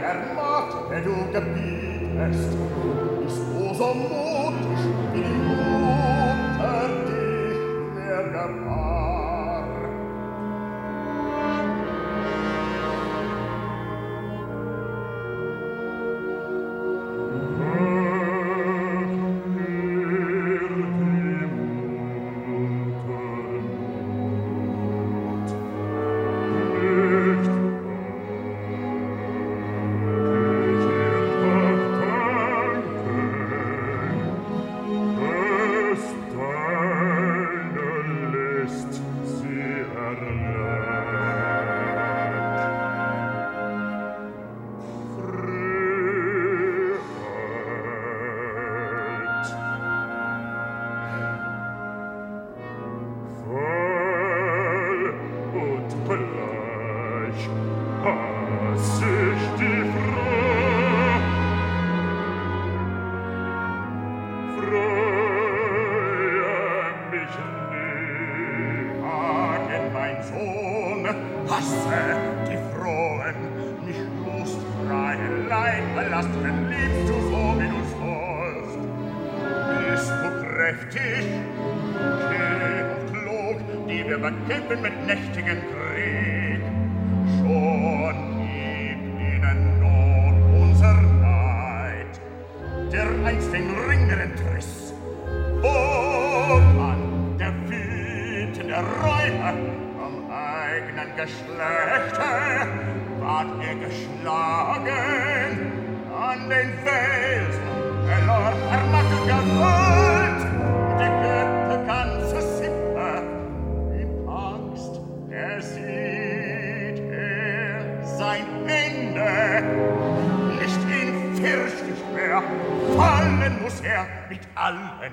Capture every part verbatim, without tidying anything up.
der Macht, der du gebietest, ist o so mutig, wie die Mutter dich mir gebar. Kämpfen mit nächtigen Krieg. Schon gibt ihnen Not unser Neid, der einst den Ring entriss. Woran der wütende Räuber am eigenen Geschlechte ward er geschlagen an den Felsen, verlor Ermatte Gewalt, die Götter ganze Sippe. Sieht er sein Ende, nicht ihn fürcht ich mehr, fallen muss er mit allen.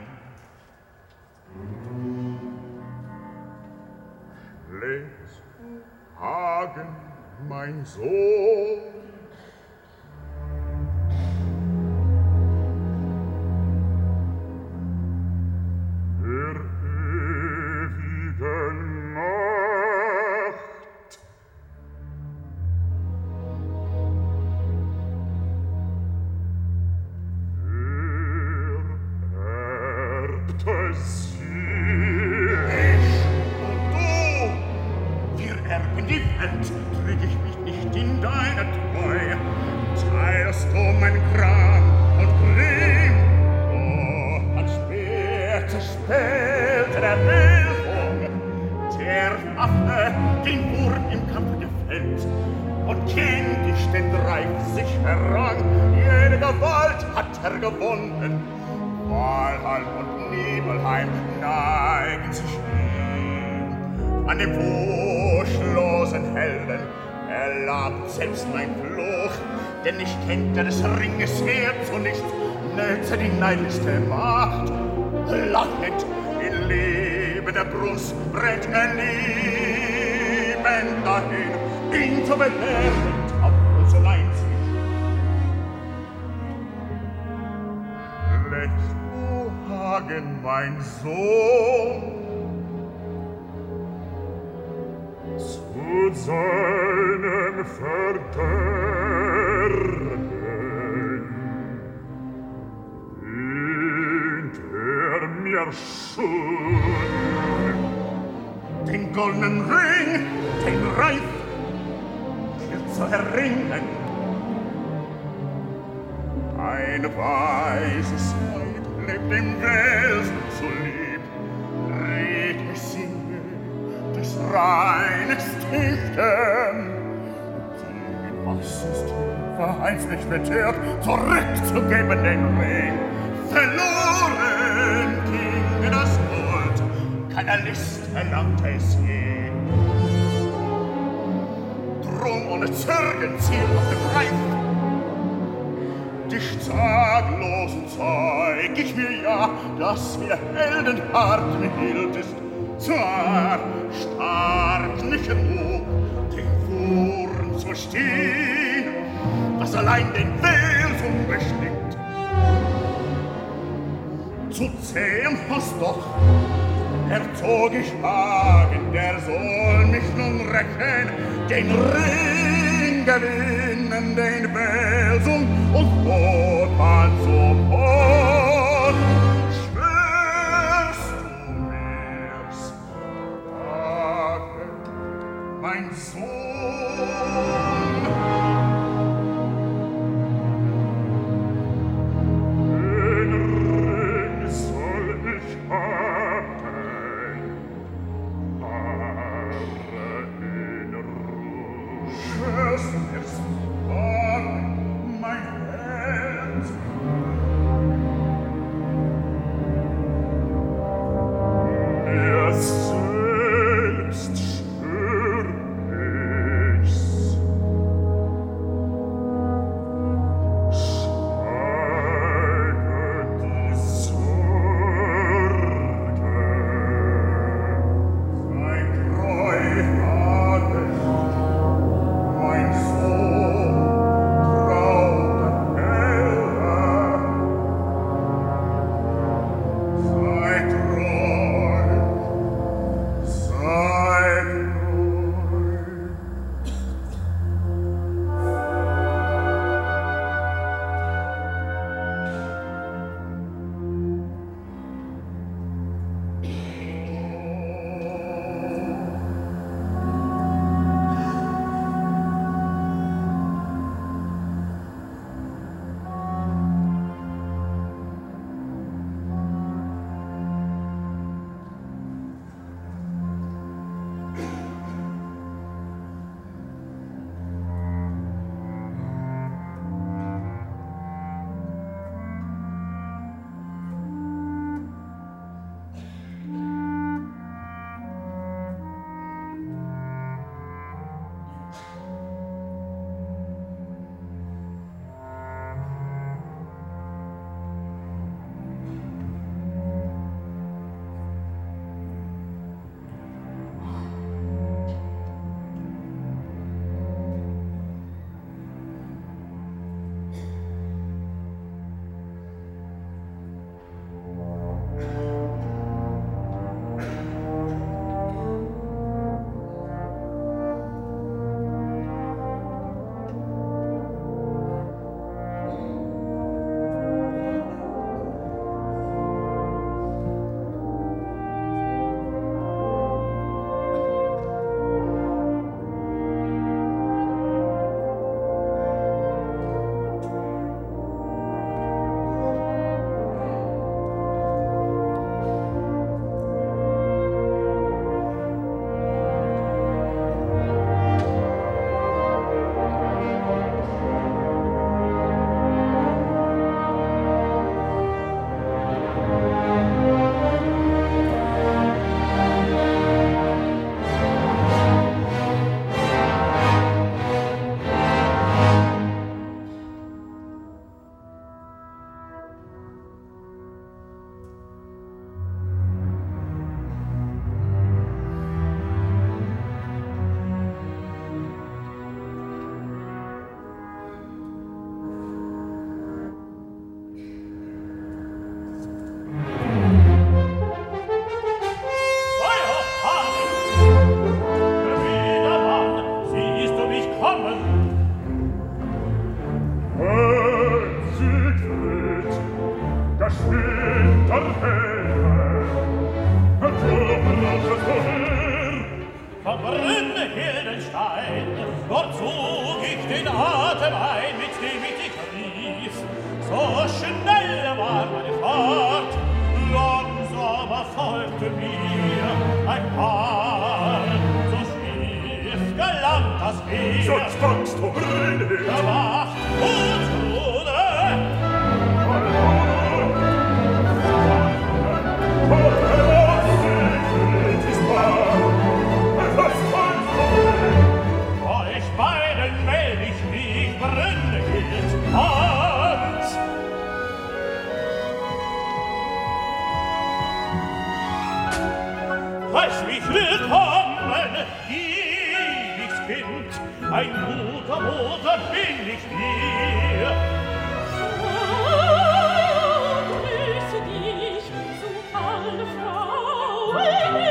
Schlägst du, Hagen, mein Sohn? Der ewigen Nacht. Er erbte sie. Ich und du, wir erben die Welt, trüg ich mich nicht in deine Treue. Teilst du mein Gram und Grimm, oh, als Speer zerspellte der Bildung, der Affe den Wurm im Kampf gefällt und kindisch den Dreif sich errang. Jede Gewalt hat er gewonnen, Walhall und Nibelheim neigen sich ihm. An dem furchtlosen Helden erlabt selbst mein Fluch, denn ich kennt er des Ringes Herz und nicht nütze die neidlichste Macht. Lachend in lebender Brust brennt er liebend dahin, ihn zu beherren auf uns allein sich. Schlägst du, Hagen, mein Sohn, zu seinem Verderben, dient er mir schon den goldenen Ring, den Reif, hier zu erringen. Ein weißes Weib lebt im Felsen so lieb, red ich singe des reines Tichten, die was ist verheißt nicht betört, zurückzugeben den Ring. Verloren ging das Gold, keiner List erlangte es je. Drum ohne Zürgen ziel auf den Reif. Dich zaglosen zeig ich mir ja, dass wir Heldenhart mir hieltest, zwar stark nicht genug, den Wurm zu stehen, was allein den Felsen bestimmt. Zu zähem hast doch, erzog ich Hagen, der soll mich nun rächen, den Ring gewinnen den Belsum und Notmann zum Ort. Schwörst du mir's, Hagen, mein Sohn?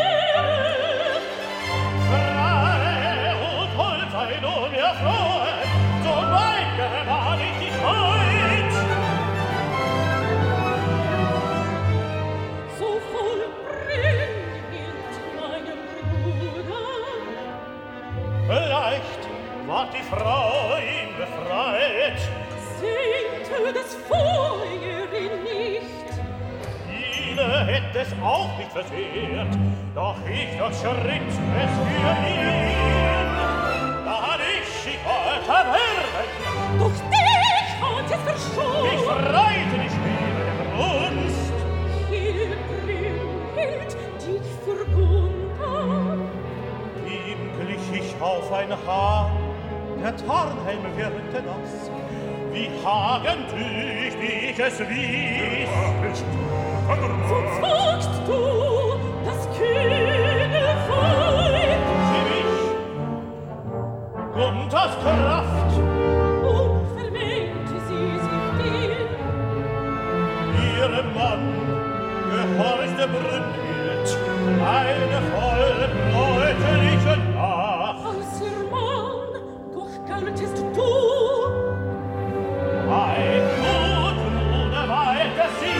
Frei und hold sei du mir frohe, ward die Frau ihm befreit. Sehnte das Feuer ihn nicht. Viele hätt es auch nicht versehrt, doch ich doch schritt es für ihn. Da ich ich wollte werden, Doch dich hat es verschont. ich freute die Schwere der Brunst. Hier Brünnhild dich für Gunther. Ihm glich ich auf ein Hahn, der Tarnhelm wirkte nass, wie Hagentüch, wie ich es wies. So zogst du das kühne Weib. Sieh mich, Gunthers Kraft, Und vermählte sie sich dir. ihrem Mann gehorchte Brünnhild, eine voll bräuterliche Nacht. Als ihr Mann, doch galtest du. Ein Gudrune weihte sie,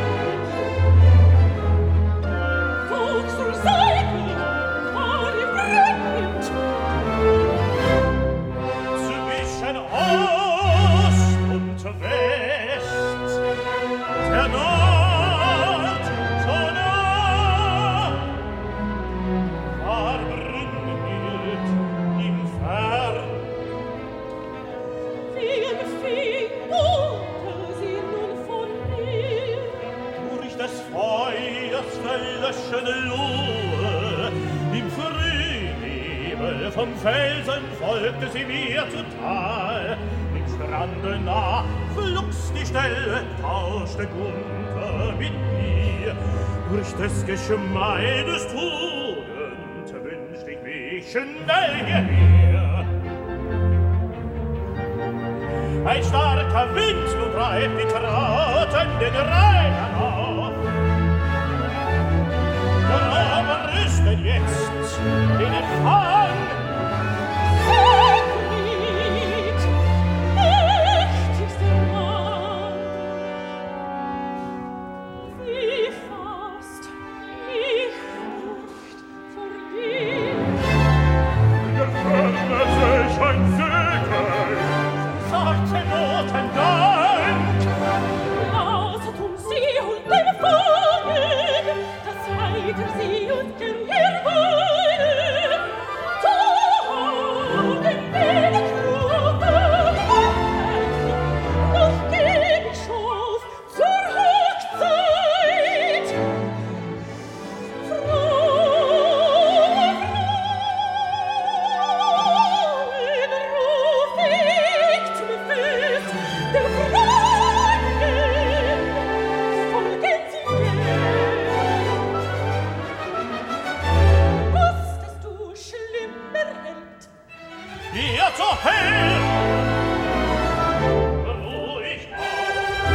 Volk soll sein, war ihr Brünnhild. zwischen Ost und West, der Nord so nah, war Brünnhild ihm fern. Wie empfing Gunther sie nun von mir. Durch des Feuers verlöschene Lohe, im Frühnebel vom Felsen folgte sie mir zu Tal. Im Strande nah flugs die Stelle tauschte Gunther mit mir. Durch des Geschmeides Tugend wünscht ich mich schnell hierher. Ein starker Wind nun treibt die Trauten den Rhein herauf. Darum rüstet jetzt den Empfang. Siegfried, mächtigster Mann. Wie fast, wie Furcht vor dir. In der Ferne seh ich ein Segel, sagte Noten Dank. Laset um sie und dem Fangen, das heiter sie und gern ihr Weine. Tagen weder Kruppe, noch geb ich auf zur Hochzeit. Frohe Frauen ruf ich zum Fest der Freien, folgen Sie gern. Wusstest du schlimmer Held? Ihr zur Hell! Ruhig auf!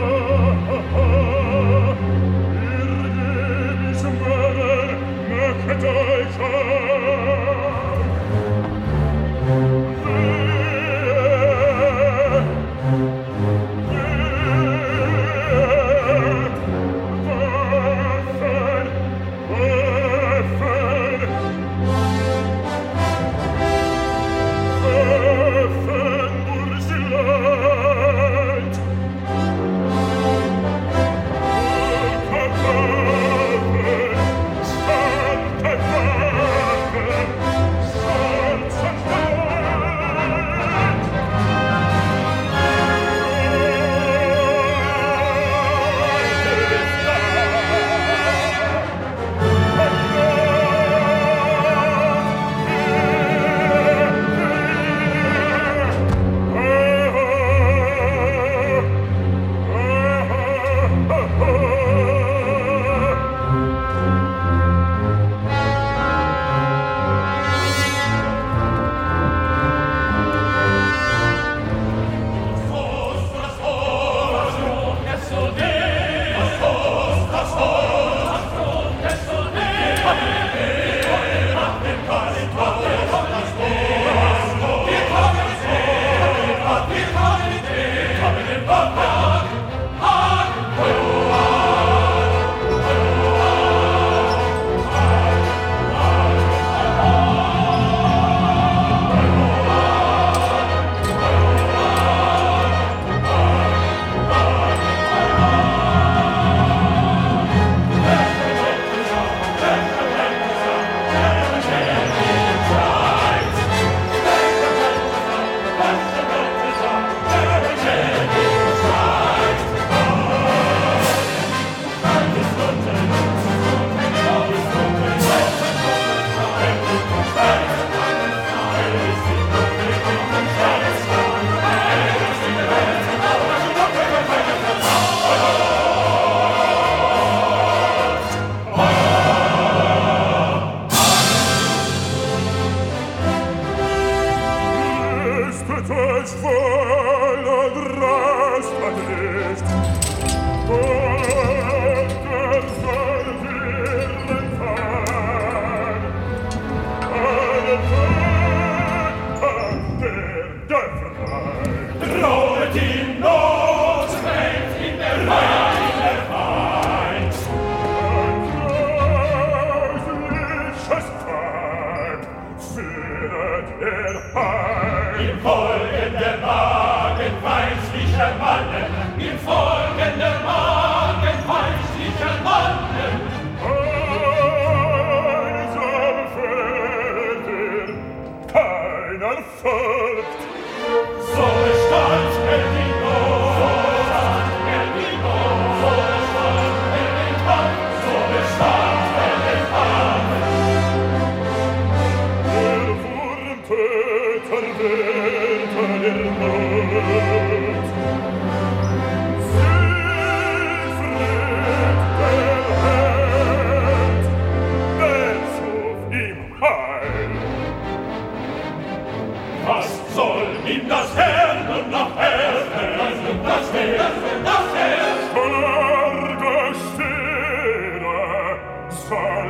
Ihr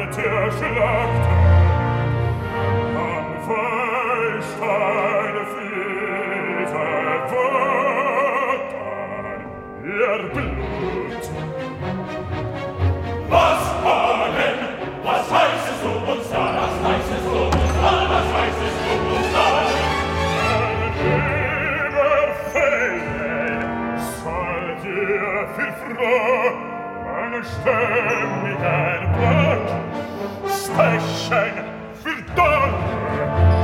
wird erschlagt. Am Feuersteine fließe Wasser, ihr Blut. Was wollen? Was heißest du uns da? Was heißest du uns da? Was heißest du uns da? Viel froh, eine stämmigen Blatt, stechen für Donner,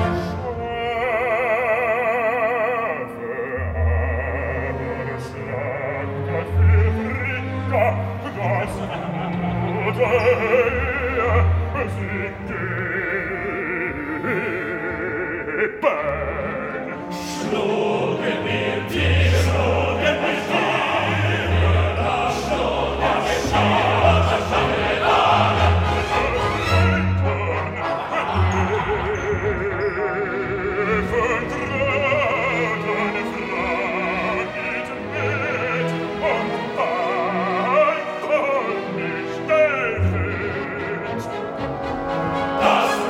Schafe, aber schlagt für Fricka, das Mutter, sie geben. Schlugen wir dir, schlugen wir dir, Das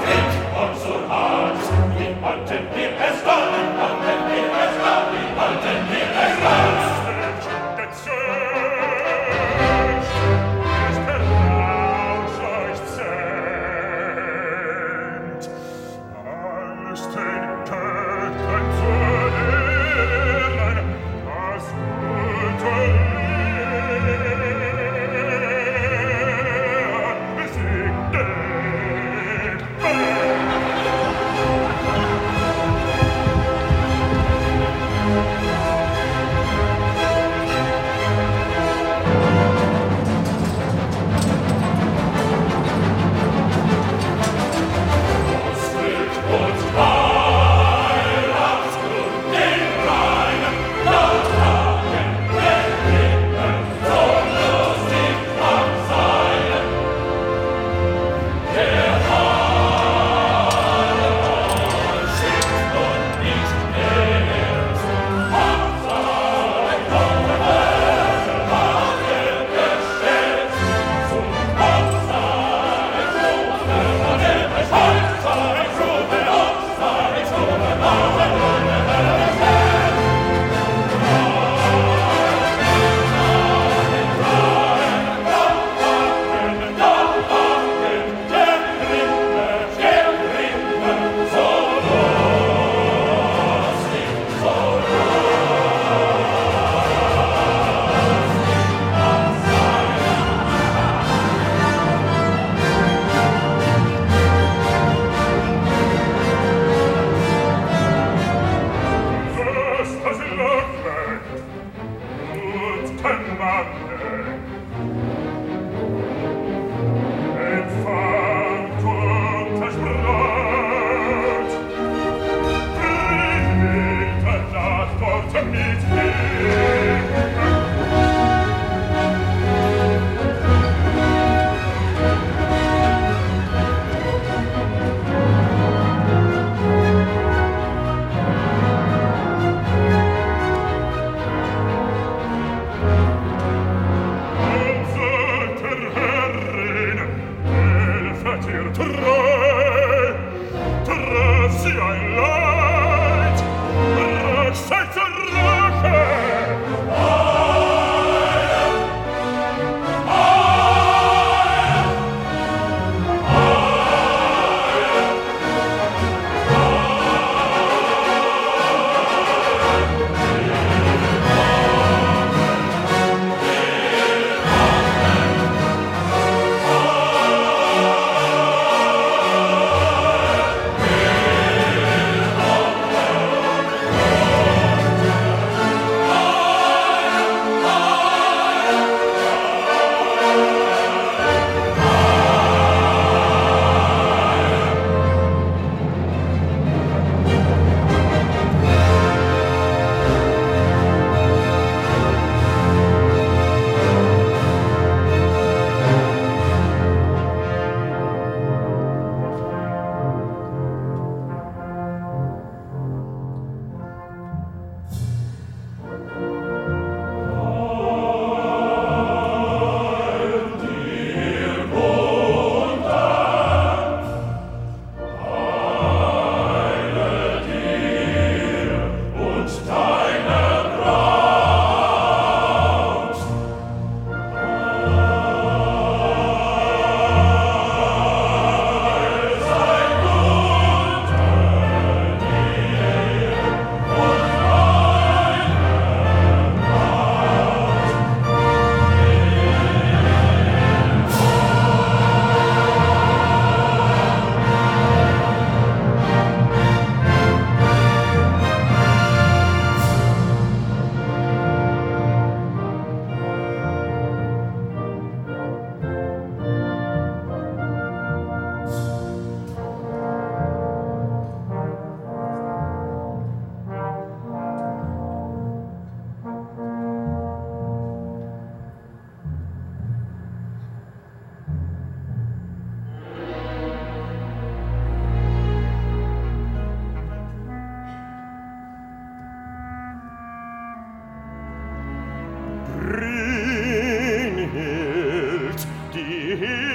Liebe